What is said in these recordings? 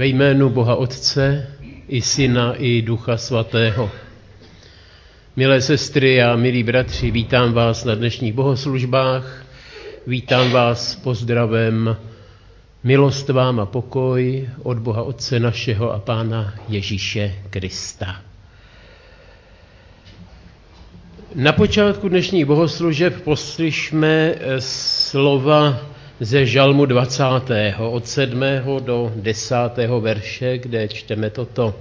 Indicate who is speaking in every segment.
Speaker 1: Ve jménu Boha Otce, i Syna, i Ducha Svatého. Milé sestry a milí bratři, vítám vás na dnešních bohoslužbách, vítám vás pozdravem milost vám a pokoj od Boha Otce našeho a Pána Ježíše Krista. Na počátku dnešních bohoslužeb poslyšme slova ze Žalmu 20. od 7. do 10. verše, kde čteme toto.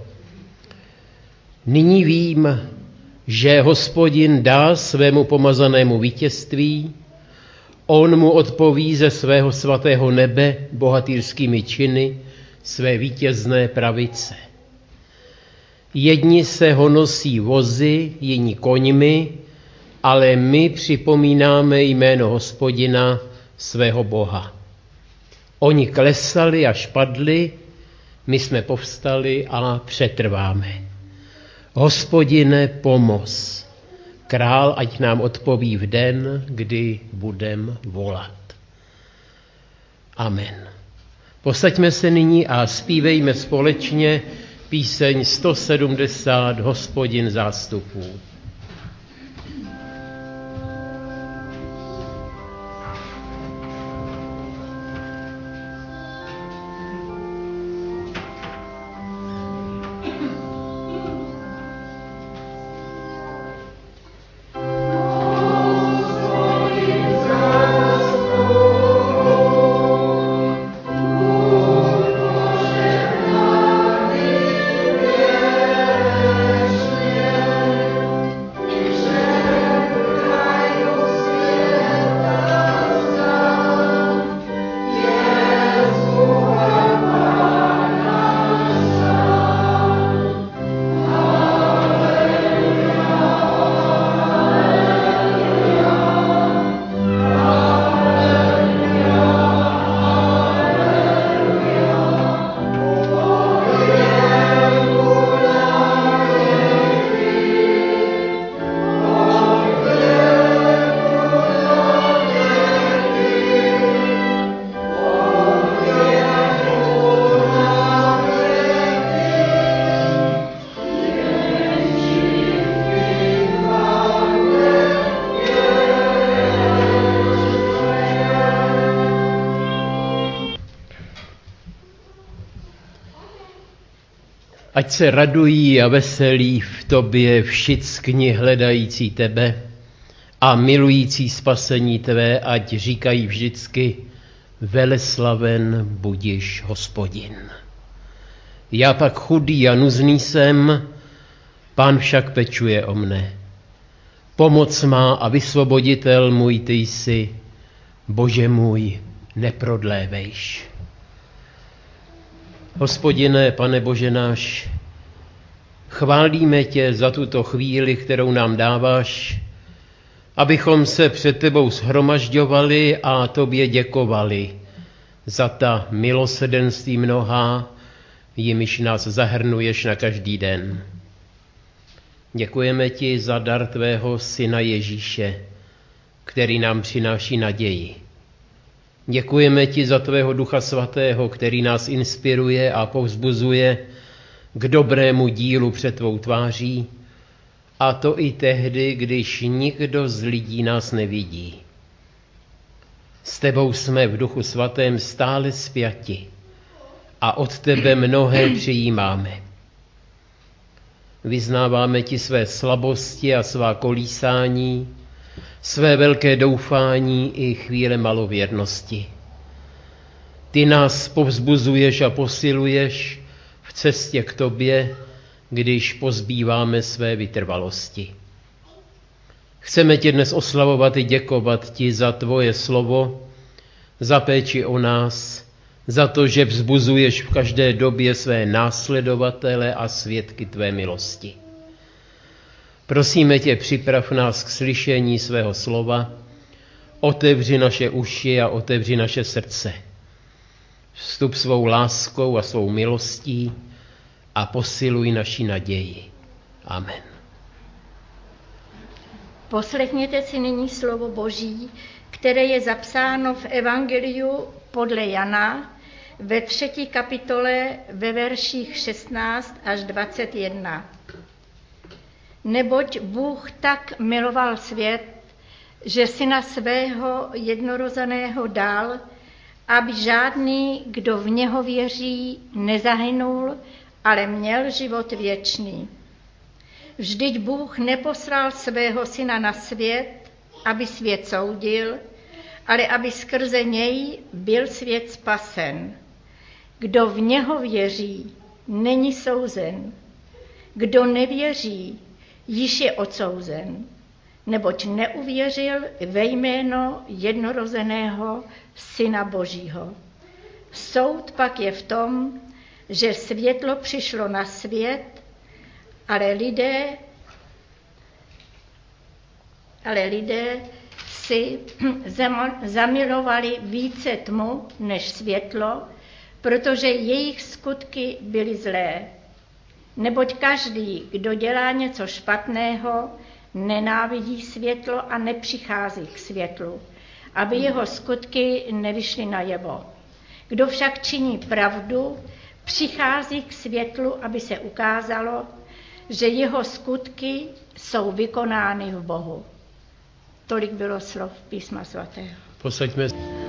Speaker 1: Nyní vím, že Hospodin dá svému pomazanému vítězství, on mu odpoví ze svého svatého nebe bohatýrskými činy své vítězné pravice. Jedni se honosí vozy, jiní koňmi, ale my připomínáme jméno Hospodina, svého Boha. Oni klesali a špadli, my jsme povstali a přetrváme. Hospodine, pomoz. Král, ať nám odpoví v den, kdy budem volat. Amen. Posaďme se nyní a zpívejme společně píseň 170 Hospodin zástupů. Ať se radují a veselí v tobě všichni hledající tebe a milující spasení tvé, ať říkají vždycky veleslaven budiš Hospodin. Já pak chudý a nuzný jsem, Pán však pečuje o mne. Pomoc má a vysvoboditel můj ty jsi, Bože můj, neprodlévejš. Hospodine, Pane Bože náš, chválíme tě za tuto chvíli, kterou nám dáváš, abychom se před tebou shromažďovali a tobě děkovali za ta milosrdenství mnohá, jimiž nás zahrnuješ na každý den. Děkujeme ti za dar tvého syna Ježíše, který nám přináší naději. Děkujeme ti za tvého Ducha Svatého, který nás inspiruje a povzbuzuje k dobrému dílu před tvou tváří, a to i tehdy, když nikdo z lidí nás nevidí. S tebou jsme v Duchu Svatém stále spjati a od tebe mnohé přijímáme. Vyznáváme ti své slabosti a svá kolísání, své velké doufání i chvíle malověrnosti. Ty nás povzbuzuješ a posiluješ v cestě k tobě, když pozbýváme své vytrvalosti. Chceme tě dnes oslavovat i děkovat ti za tvoje slovo, za péči o nás, za to, že vzbuzuješ v každé době své následovatele a svědky tvé milosti. Prosíme tě, připrav nás k slyšení svého slova, otevři naše uši a otevři naše srdce. Vstup svou láskou a svou milostí a posiluj naši naději. Amen.
Speaker 2: Poslechněte si nyní slovo Boží, které je zapsáno v Evangeliu podle Jana ve 3. kapitole ve verších 16 až 21. Neboť Bůh tak miloval svět, že syna svého jednorozeného dal, aby žádný, kdo v něho věří, nezahynul, ale měl život věčný. Vždyť Bůh neposlal svého syna na svět, aby svět soudil, ale aby skrze něj byl svět spasen. Kdo v něho věří, není souzen. Kdo nevěří, již je odsouzen, neboť neuvěřil ve jméno jednorozeného Syna Božího. Soud pak je v tom, že světlo přišlo na svět, ale lidé si zamilovali více tmu než světlo, protože jejich skutky byly zlé. Neboť každý, kdo dělá něco špatného, nenávidí světlo a nepřichází k světlu, aby jeho skutky nevyšly najevo. Kdo však činí pravdu, přichází k světlu, aby se ukázalo, že jeho skutky jsou vykonány v Bohu. Tolik bylo slov Písma svatého.
Speaker 1: Posaďme.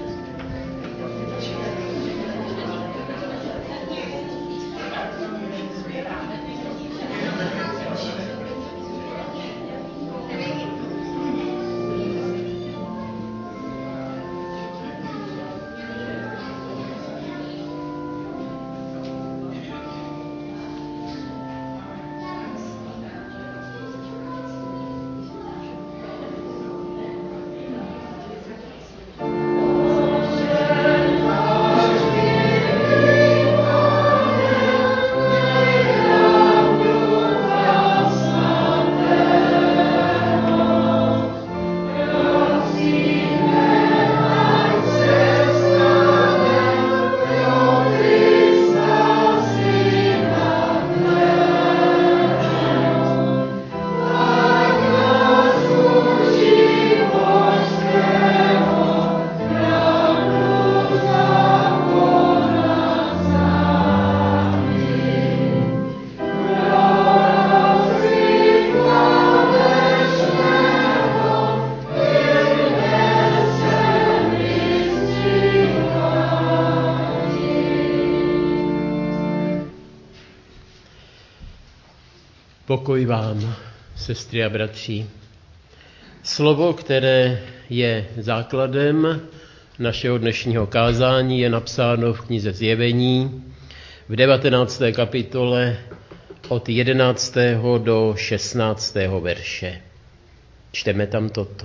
Speaker 1: Pokoj vám, sestry a bratři. Slovo, které je základem našeho dnešního kázání, je napsáno v knize Zjevení v 19. kapitole od 11. do 16. verše. Čteme tam toto.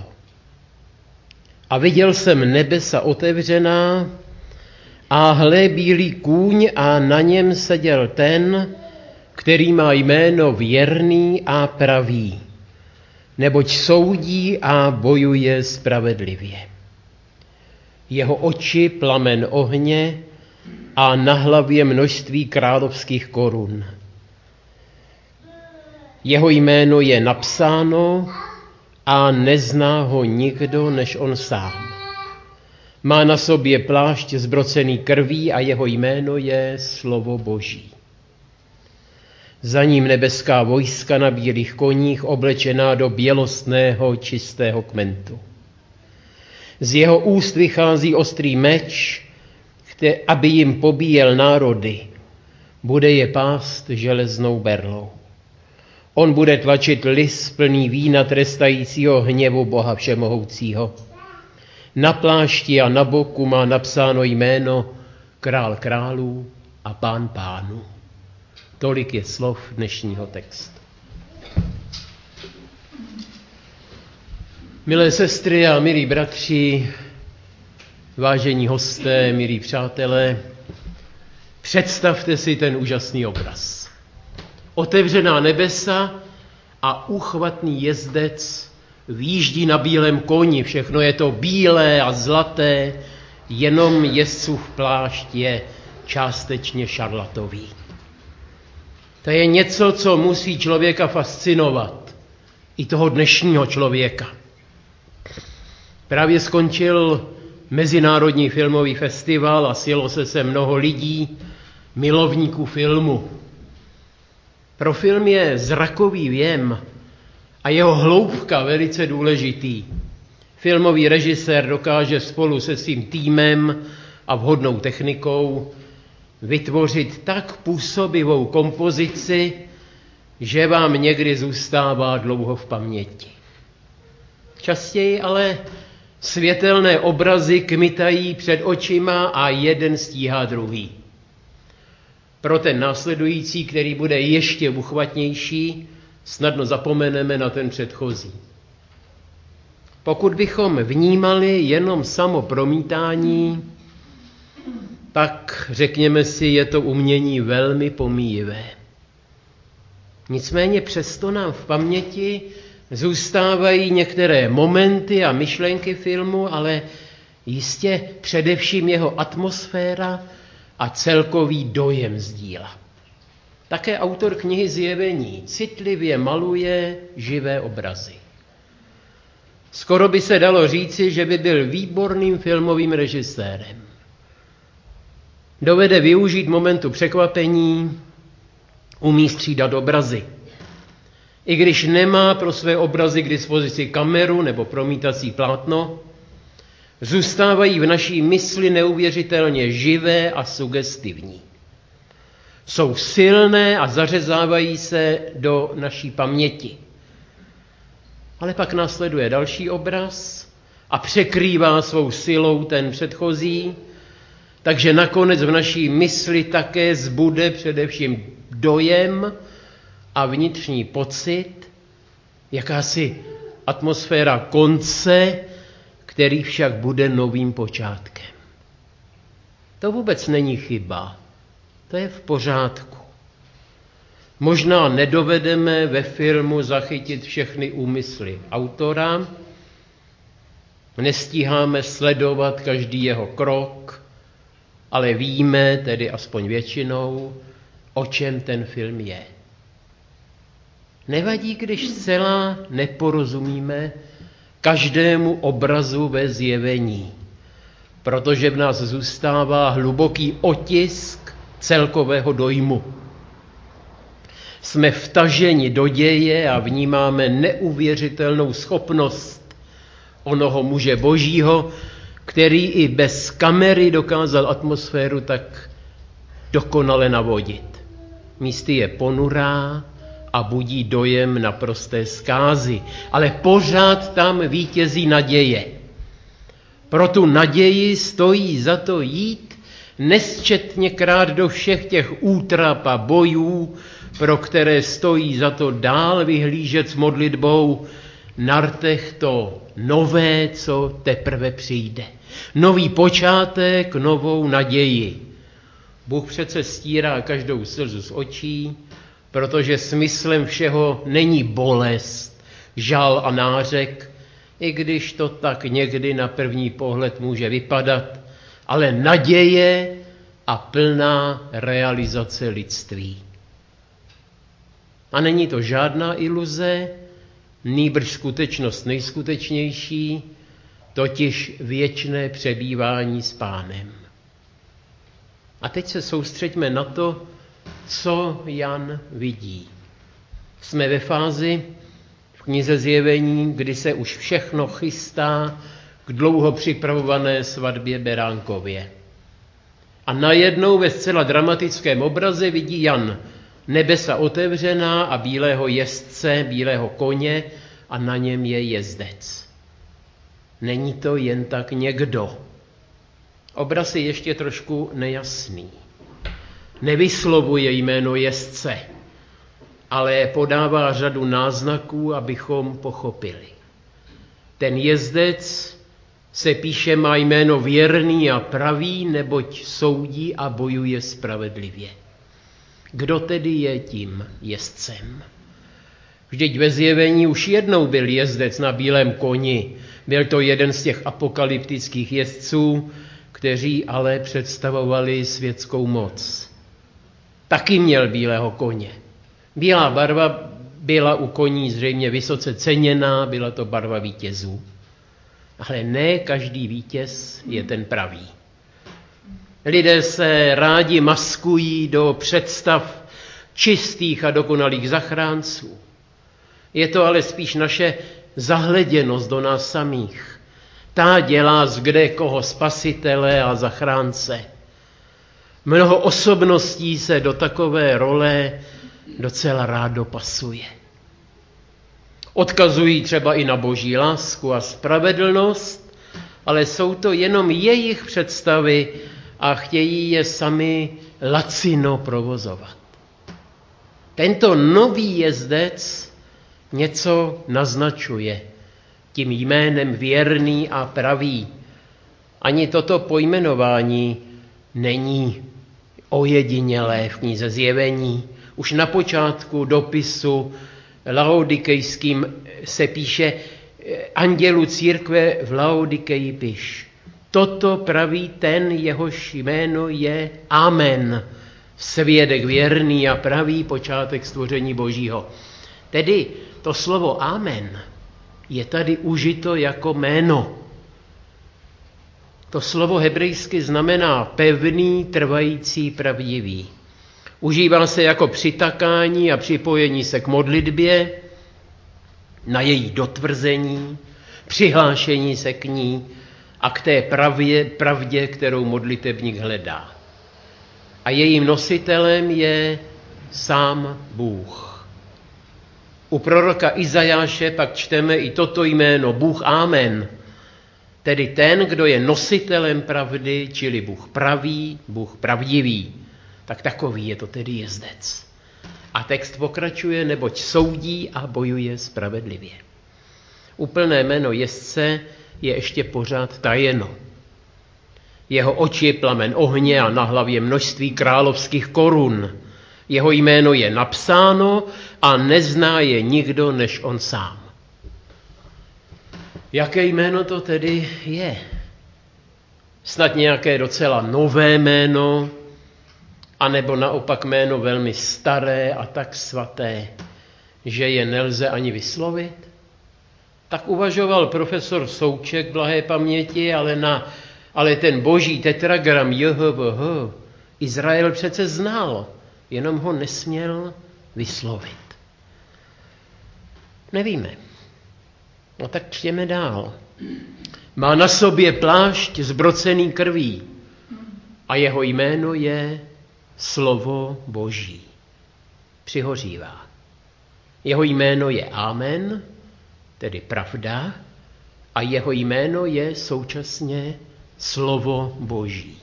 Speaker 1: A viděl jsem nebesa otevřená a hle bílý kůň a na něm seděl ten, který má jméno Věrný a Pravý, neboť soudí a bojuje spravedlivě. Jeho oči plamen ohně a na hlavě množství královských korun. Jeho jméno je napsáno a nezná ho nikdo než on sám. Má na sobě plášť zbrocený krví a jeho jméno je Slovo Boží. Za ním nebeská vojska na bílých koních oblečená do bělostného čistého kmentu. Z jeho úst vychází ostrý meč, aby jim pobíjel národy. Bude je pást železnou berlou. On bude tlačit lis plný vína trestajícího hněvu Boha všemohoucího. Na plášti a na boku má napsáno jméno Král králů a Pán pánů. Tolik je slov dnešního textu. Milé sestry a milí bratři, vážení hosté, milí přátelé, představte si ten úžasný obraz. Otevřená nebesa a úchvatný jezdec výjíždí na bílém koni. Všechno je to bílé a zlaté, jenom jezdcův plášť je částečně šarlatový. To je něco, co musí člověka fascinovat, i toho dnešního člověka. Právě skončil mezinárodní filmový festival a sjelo se mnoho lidí, milovníků filmu. Pro film je zrakový věm a jeho hloubka velice důležitý. Filmový režisér dokáže spolu se svým týmem a vhodnou technikou vytvořit tak působivou kompozici, že vám někdy zůstává dlouho v paměti. Častěji ale světelné obrazy kmitají před očima a jeden stíhá druhý. Pro ten následující, který bude ještě uchvatnější, snadno zapomeneme na ten předchozí. Pokud bychom vnímali jenom samo promítání, tak řekněme si, je to umění velmi pomíjivé. Nicméně přesto nám v paměti zůstávají některé momenty a myšlenky filmu, ale jistě především jeho atmosféra a celkový dojem z díla. Také autor knihy Zjevení citlivě maluje živé obrazy. Skoro by se dalo říci, že by byl výborným filmovým režisérem. Dovede využít momentu překvapení, umí střídat obrazy. I když nemá pro své obrazy k dispozici kameru nebo promítací plátno, zůstávají v naší mysli neuvěřitelně živé a sugestivní. Jsou silné a zařezávají se do naší paměti. Ale pak následuje další obraz a překrývá svou silou ten předchozí, takže nakonec v naší mysli také zbude především dojem a vnitřní pocit, jakási atmosféra konce, který však bude novým počátkem. To vůbec není chyba, to je v pořádku. Možná nedovedeme ve filmu zachytit všechny úmysly autora, nestíháme sledovat každý jeho krok, ale víme, tedy aspoň většinou, o čem ten film je. Nevadí, když zcela neporozumíme každému obrazu ve Zjevení, protože v nás zůstává hluboký otisk celkového dojmu. Jsme vtaženi do děje a vnímáme neuvěřitelnou schopnost onoho muže božího, který i bez kamery dokázal atmosféru tak dokonale navodit. Místy je ponurá a budí dojem naprosté zkázy, ale pořád tam vítězí naděje. Pro tu naději stojí za to jít nesčetněkrát do všech těch útrap a bojů, pro které stojí za to dál vyhlížet s modlitbou na rtech to nové, co teprve přijde. Nový počátek, novou naději. Bůh přece stírá každou slzu z očí, protože smyslem všeho není bolest, žal a nářek, i když to tak někdy na první pohled může vypadat, ale naděje a plná realizace lidství. A není to žádná iluze, nýbrž skutečnost nejskutečnější, totiž věčné přebývání s Pánem. A teď se soustřeďme na to, co Jan vidí. Jsme ve fázi v knize Zjevení, kdy se už všechno chystá k dlouho připravované svatbě beránkově. A najednou ve zcela dramatickém obraze vidí Jan nebesa otevřená a bílého jezdce, bílého koně a na něm je jezdec. Není to jen tak někdo. Obraz je ještě trošku nejasný. Nevyslovuje jméno jezdce, ale podává řadu náznaků, abychom pochopili. Ten jezdec se píše má jméno věrný a pravý, neboť soudí a bojuje spravedlivě. Kdo tedy je tím jezdcem? Vždyť ve Zjevení už jednou byl jezdec na bílém koni. Byl to jeden z těch apokalyptických jezdců, kteří ale představovali světskou moc. Taky měl bílého koně. Bílá barva byla u koní zřejmě vysoce ceněná, byla to barva vítězů. Ale ne každý vítěz je ten pravý. Lidé se rádi maskují do představ čistých a dokonalých zachránců. Je to ale spíš naše zahleděnost do nás samých. Ta dělá z kde koho spasitele a zachránce. Mnoho osobností se do takové role docela rádo pasuje. Odkazují třeba i na boží lásku a spravedlnost, ale jsou to jenom jejich představy a chtějí je sami lacino provozovat. Tento nový jezdec něco naznačuje tím jménem věrný a pravý. Ani toto pojmenování není ojedinělé v knize Zjevení. Už na počátku dopisu laodikejským se píše: andělu církve v Laodikeji piš. Toto praví ten, jehož jméno je Amen, svědek věrný a pravý, počátek stvoření Božího. Tedy to slovo Amen je tady užito jako jméno. To slovo hebrejsky znamená pevný, trvající, pravdivý. Užívá se jako přitakání a připojení se k modlitbě, na její dotvrzení, přihlášení se k ní a k té pravdě, kterou modlitebník hledá. A jejím nositelem je sám Bůh. U proroka Izajáše pak čteme i toto jméno, Bůh Amen, tedy ten, kdo je nositelem pravdy, čili Bůh pravý, Bůh pravdivý. Tak takový je to tedy jezdec. A text pokračuje, neboť soudí a bojuje spravedlivě. Úplné jméno jezdce je ještě pořád tajeno. Jeho oči je plamen ohně a na hlavě množství královských korun. Jeho jméno je napsáno a nezná je nikdo než on sám. Jaké jméno to tedy je? Snad nějaké docela nové jméno, anebo naopak jméno velmi staré a tak svaté, že je nelze ani vyslovit? Tak uvažoval profesor Souček blahé paměti, ale ten boží tetragram JHVH Izrael přece znal, jenom ho nesměl vyslovit. Nevíme. No tak čtěme dál. Má na sobě plášť zbrocený krví a jeho jméno je Slovo Boží. Přihořívá. Jeho jméno je Amen, tedy pravda, a jeho jméno je současně Slovo Boží.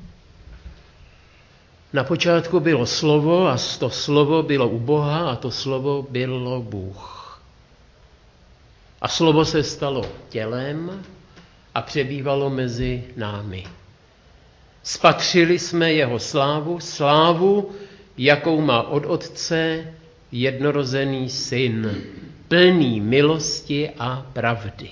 Speaker 1: Na počátku bylo slovo a to slovo bylo u Boha a to slovo bylo Bůh. A slovo se stalo tělem a přebývalo mezi námi. Spatřili jsme jeho slávu, jakou má od Otce jednorozený syn, plný milosti a pravdy.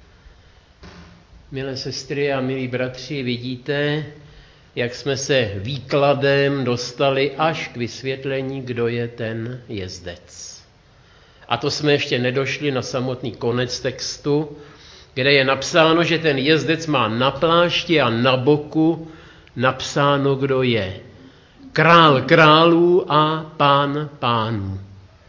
Speaker 1: Milé sestry a milí bratři, vidíte, jak jsme se výkladem dostali až k vysvětlení, kdo je ten jezdec. A to jsme ještě nedošli na samotný konec textu, kde je napsáno, že ten jezdec má na plášti a na boku napsáno, kdo je. Král králů a pán pánů.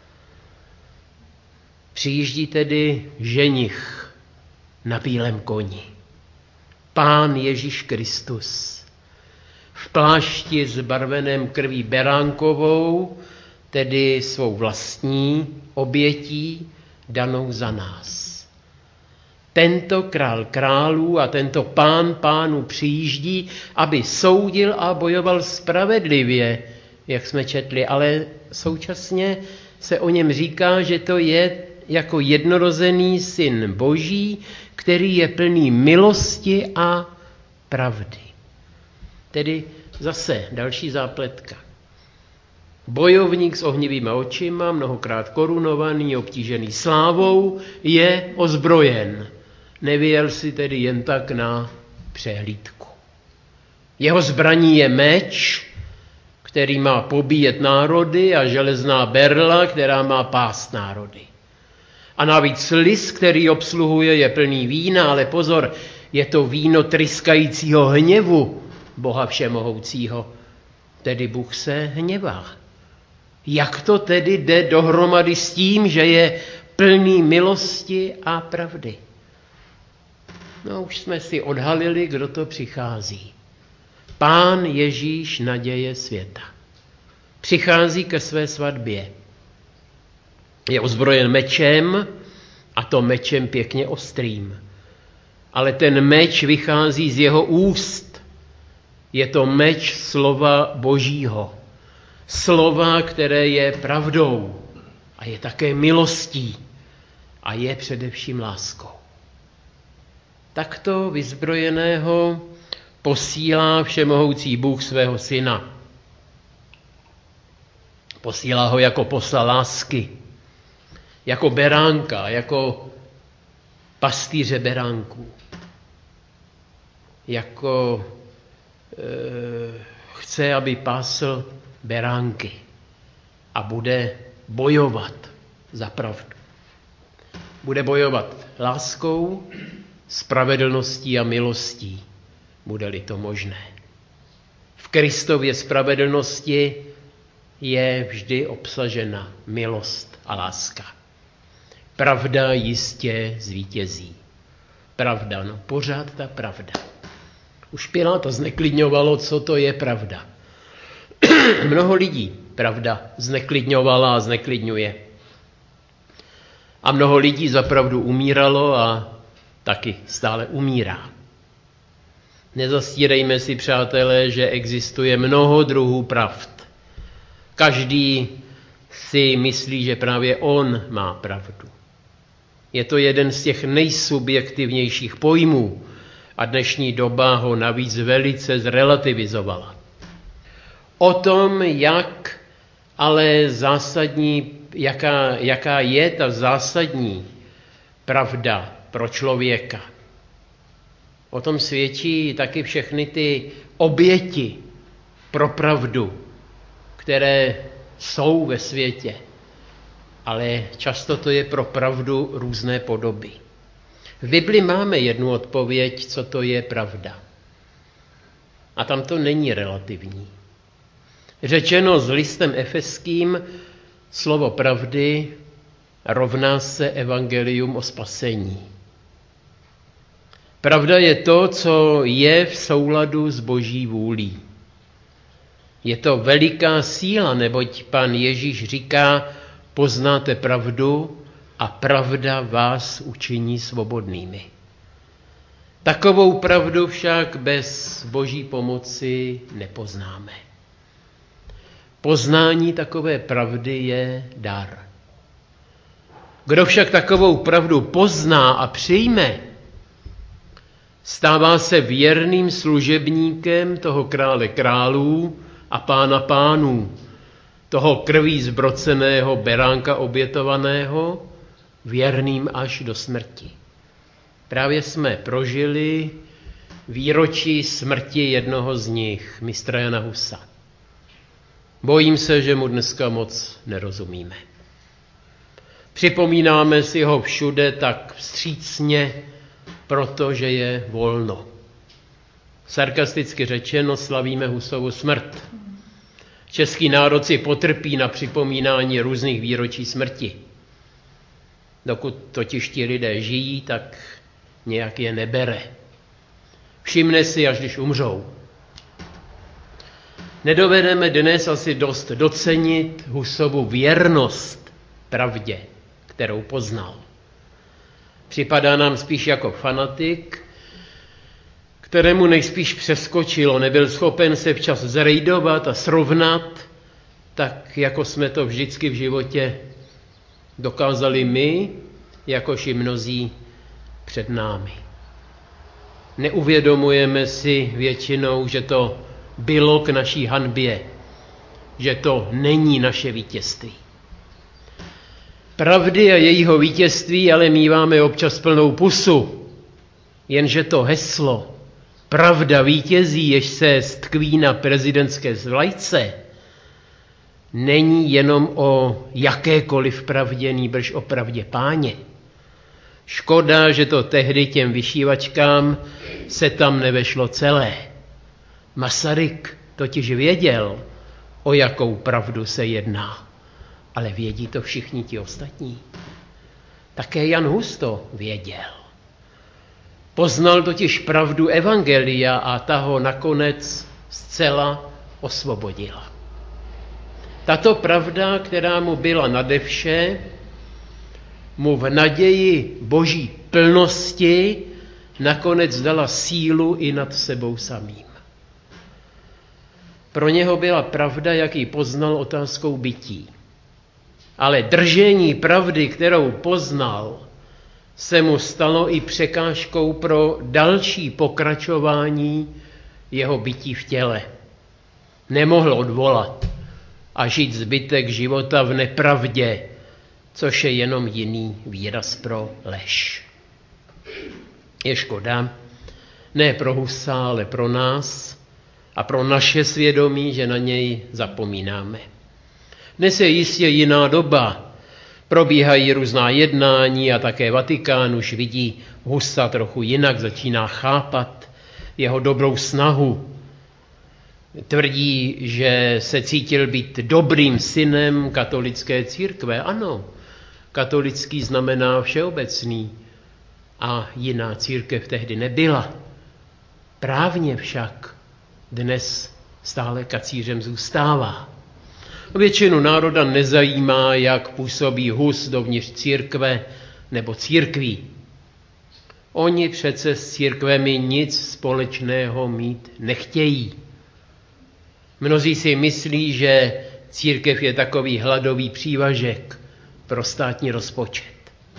Speaker 1: Přijíždí tedy ženich na bílém koni. Pán Ježíš Kristus. V plášti zbarveném krví beránkovou, tedy svou vlastní obětí danou za nás. Tento král králů a tento pán pánů přijíždí, aby soudil a bojoval spravedlivě, jak jsme četli, ale současně se o něm říká, že to je jako jednorozený syn Boží, který je plný milosti a pravdy. Tedy zase další zápletka. Bojovník s ohnivýma očima, mnohokrát korunovaný, obtížený slávou, je ozbrojen. Nevyjel si tedy jen tak na přehlídku. Jeho zbraní je meč, který má pobíjet národy, a železná berla, která má pást národy. A navíc lis, který obsluhuje, je plný vína, ale pozor, je to víno tryskajícího hněvu Boha všemohoucího. Tedy Bůh se hněvá. Jak to tedy jde dohromady s tím, že je plný milosti a pravdy? No, už jsme si odhalili, kdo to přichází. Pán Ježíš, naděje světa. Přichází ke své svatbě. Je ozbrojen mečem, a to mečem pěkně ostrým. Ale ten meč vychází z jeho úst. Je to meč slova Božího. Slova, které je pravdou a je také milostí a je především láskou. Takto vyzbrojeného posílá všemohoucí Bůh svého syna. Posílá ho jako posla lásky, jako beránka, jako pastýře beránků, jako chce, aby pásl beránky a bude bojovat za pravdu. Bude bojovat láskou, spravedlností a milostí, bude-li to možné. V Kristově spravedlnosti je vždy obsažena milost a láska. Pravda jistě zvítězí. Pravda, no pořád ta pravda. Už Piláta zneklidňovalo, co to je pravda. Mnoho lidí pravda zneklidňovala a zneklidňuje. A mnoho lidí za pravdu umíralo a taky stále umírá. Nezastírejme si, přátelé, že existuje mnoho druhů pravd. Každý si myslí, že právě on má pravdu. Je to jeden z těch nejsubjektivnějších pojmů a dnešní doba ho navíc velice zrelativizovala. O tom, jaká je ta zásadní pravda pro člověka. O tom svědčí taky všechny ty oběti pro pravdu, které jsou ve světě. Ale často to je pro pravdu různé podoby. V Bibli máme jednu odpověď, co to je pravda. A tam to není relativní. Řečeno s listem Efeským, slovo pravdy rovná se evangelium o spasení. Pravda je to, co je v souladu s Boží vůlí. Je to veliká síla, neboť Pán Ježíš říká, poznáte pravdu a pravda vás učiní svobodnými. Takovou pravdu však bez Boží pomoci nepoznáme. Poznání takové pravdy je dar. Kdo však takovou pravdu pozná a přijme, stává se věrným služebníkem toho krále králů a pána pánů, toho krví zbroceného beránka obětovaného, věrným až do smrti. Právě jsme prožili výročí smrti jednoho z nich, mistra Jana Husa. Bojím se, že mu dneska moc nerozumíme. Připomínáme si ho všude tak vstřícně, protože je volno. Sarkasticky řečeno, slavíme Husovu smrt. Český národ si potrpí na připomínání různých výročí smrti. Dokud totiž ti lidé žijí, tak nějak je nebere. Všimne si, až když umřou. Nedovedeme dnes asi dost docenit Husovu věrnost pravdě, kterou poznal. Připadá nám spíš jako fanatik, kterému nejspíš přeskočilo, nebyl schopen se včas zrejdovat a srovnat, tak jako jsme to vždycky v životě dokázali my, jakož i mnozí před námi. Neuvědomujeme si většinou, že to bylo k naší hanbě, že to není naše vítězství. Pravdy a jejího vítězství ale míváme občas plnou pusu, jenže to heslo pravda vítězí, jež se stkví na prezidentské vlajce, není jenom o jakékoliv pravdě, nýbrž o pravdě Páně. Škoda, že to tehdy těm vyšívačkám se tam nevešlo celé. Masaryk totiž věděl, o jakou pravdu se jedná. Ale vědí to všichni ti ostatní. Také Jan Hus to věděl. Poznal totiž pravdu evangelia a ta ho nakonec zcela osvobodila. Tato pravda, která mu byla nade vše, mu v naději boží plnosti nakonec dala sílu i nad sebou samým. Pro něho byla pravda, jak ji poznal, otázkou bytí. Ale držení pravdy, kterou poznal, se mu stalo i překážkou pro další pokračování jeho bytí v těle. Nemohl odvolat a žít zbytek života v nepravdě, což je jenom jiný výraz pro lež. Je škoda, ne pro Husa, ale pro nás a pro naše svědomí, že na něj zapomínáme. Dnes je jistě jiná doba. Probíhají různá jednání a také Vatikán už vidí Husa trochu jinak, začíná chápat jeho dobrou snahu. Tvrdí, že se cítil být dobrým synem katolické církve. Ano, katolický znamená všeobecný a jiná církev tehdy nebyla. Právně však dnes stále kacířem zůstává. Většinu národa nezajímá, jak působí Hus dovnitř církve nebo církví. Oni přece s církvemi nic společného mít nechtějí. Mnozí si myslí, že církev je takový hladový přívažek pro státní rozpočet.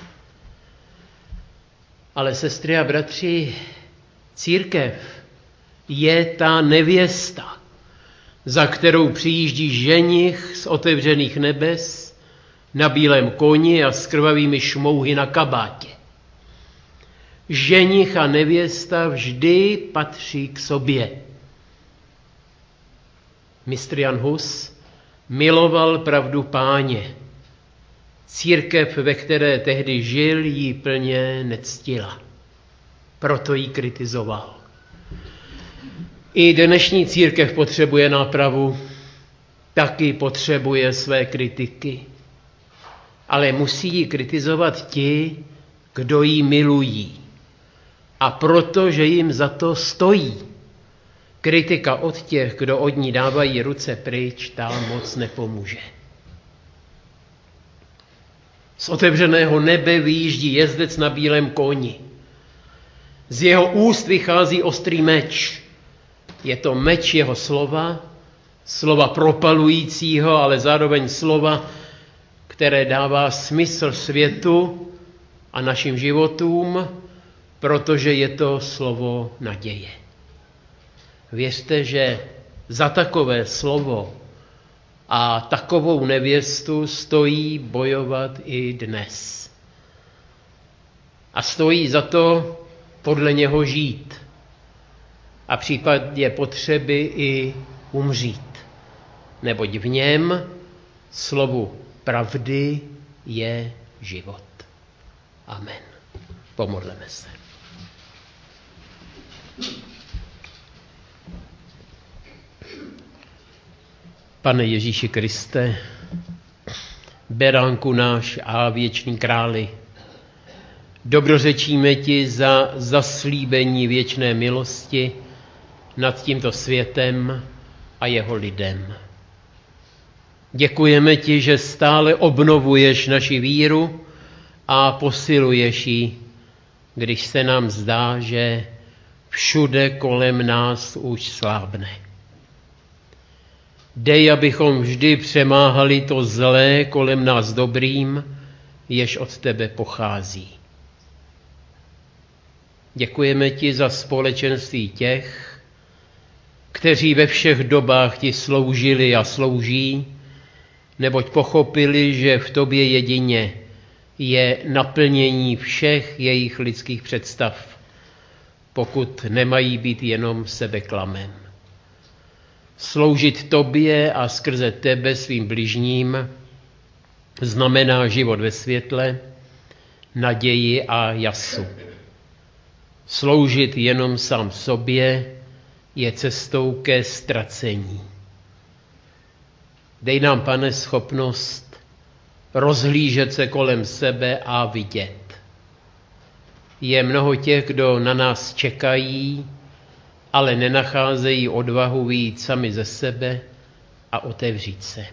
Speaker 1: Ale sestry a bratři, církev je ta nevěsta, za kterou přijíždí ženich z otevřených nebes na bílém koni a s krvavými šmouhy na kabátě. Ženich a nevěsta vždy patří k sobě. Mistr Jan Hus miloval pravdu Páně. Církev, ve které tehdy žil, ji plně nectila. Proto ji kritizoval. I dnešní církev potřebuje nápravu, taky potřebuje své kritiky. Ale musí ji kritizovat ti, kdo ji milují. A protože jim za to stojí. Kritika od těch, kdo od ní dávají ruce pryč, ta moc nepomůže. Z otevřeného nebe vyjíždí jezdec na bílém koni. Z jeho úst vychází ostrý meč. Je to meč jeho slova propalujícího, ale zároveň slova, které dává smysl světu a našim životům, protože je to slovo naděje. Věřte, že za takové slovo a takovou nevěstu stojí bojovat i dnes. A stojí za to podle něho žít. A případně potřeby i umřít. Neboť v něm slovu pravdy je život. Amen. Pomodleme se. Pane Ježíši Kriste, beránku náš a věčný králi, dobrořečíme ti za zaslíbení věčné milosti nad tímto světem a jeho lidem. Děkujeme ti, že stále obnovuješ naši víru a posiluješ ji, když se nám zdá, že všude kolem nás už slábne. Dej, abychom vždy přemáhali to zlé kolem nás dobrým, jež od tebe pochází. Děkujeme ti za společenství těch, kteří ve všech dobách ti sloužili a slouží, neboť pochopili, že v tobě jedině je naplnění všech jejich lidských představ, pokud nemají být jenom sebeklamem. Sloužit tobě a skrze tebe svým bližním znamená život ve světle, naději a jasu. Sloužit jenom sám sobě je cestou ke ztracení. Dej nám, Pane, schopnost rozhlížet se kolem sebe a vidět. Je mnoho těch, kdo na nás čekají, ale nenacházejí odvahu vyjít sami ze sebe a otevřít se.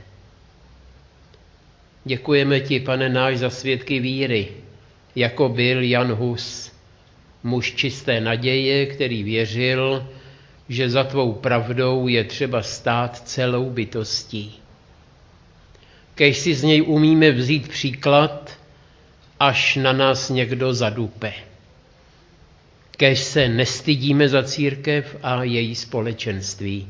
Speaker 1: Děkujeme ti, Pane náš, za svědky víry, jako byl Jan Hus, muž čisté naděje, který věřil, že za tvou pravdou je třeba stát celou bytostí. Kéž si z něj umíme vzít příklad, až na nás někdo zadupe. Kéž se nestydíme za církev a její společenství.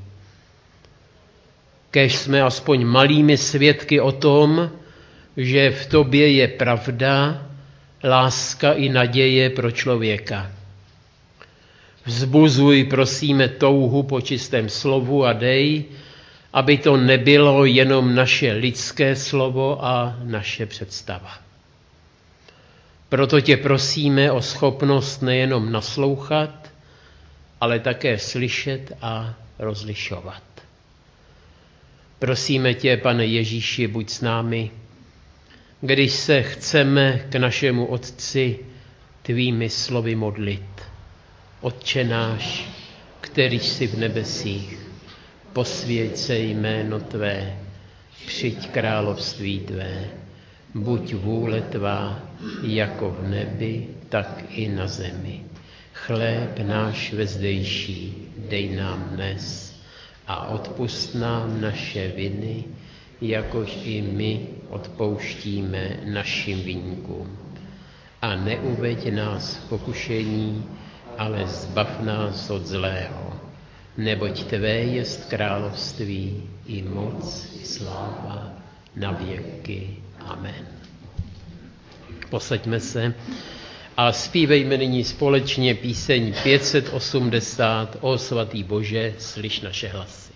Speaker 1: Kéž jsme aspoň malými svědky o tom, že v tobě je pravda, láska i naděje pro člověka. Vzbuzuj, prosíme, touhu po čistém slovu a dej, aby to nebylo jenom naše lidské slovo a naše představa. Proto tě prosíme o schopnost nejenom naslouchat, ale také slyšet a rozlišovat. Prosíme tě, Pane Ježíši, buď s námi, když se chceme k našemu Otci tvými slovy modlit. Otče náš, který jsi v nebesích, posvěť se jméno tvé, přijď království tvé, buď vůle tvá, jako v nebi, tak i na zemi. Chléb náš vezdejší dej nám dnes a odpusť nám naše viny, jakož i my odpouštíme našim viníkům. A neuveď nás v pokušení, ale zbav nás od zlého. Neboť tvé jest království i moc, i sláva na věky. Amen. Posaďme se a zpívejme nyní společně píseň 580 O svatý Bože, slyš naše hlasy.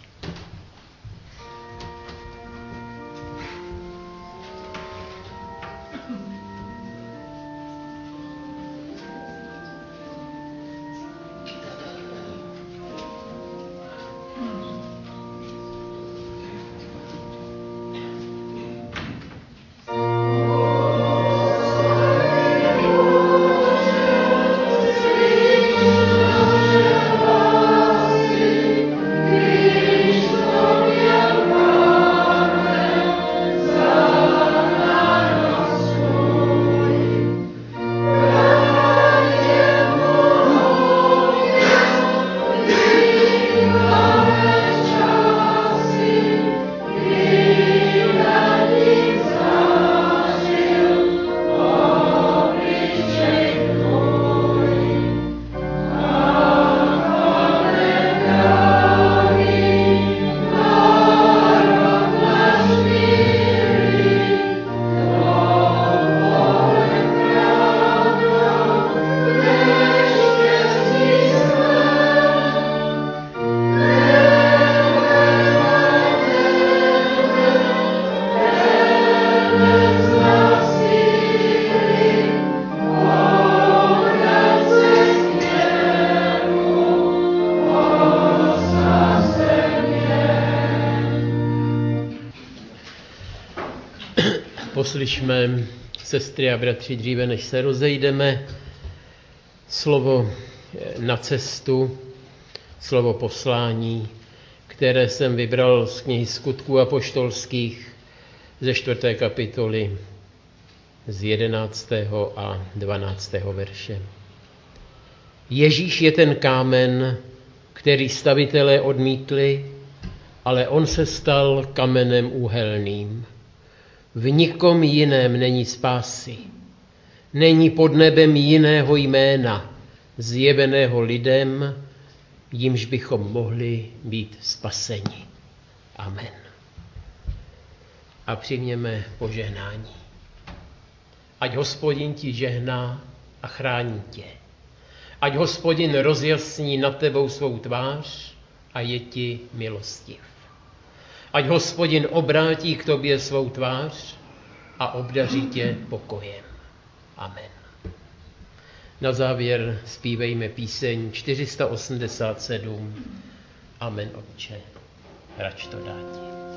Speaker 1: Poslyšme, sestry a bratři, dříve než se rozejdeme, slovo na cestu, slovo poslání, které jsem vybral z knihy Skutků apoštolských ze 4. kapitoly z 11. a 12. verše. Ježíš je ten kámen, který stavitelé odmítli, ale on se stal kamenem úhelným. V nikom jiném není spásy. Není pod nebem jiného jména, zjeveného lidem, jimž bychom mohli být spaseni. Amen. A přijměme požehnání. Ať Hospodin ti žehná a chrání tě. Ať Hospodin rozjasní nad tebou svou tvář a je ti milostiv. Ať Hospodin obrátí k tobě svou tvář a obdaří tě pokojem. Amen. Na závěr zpívejme píseň 487. Amen, Otče, rač to dát.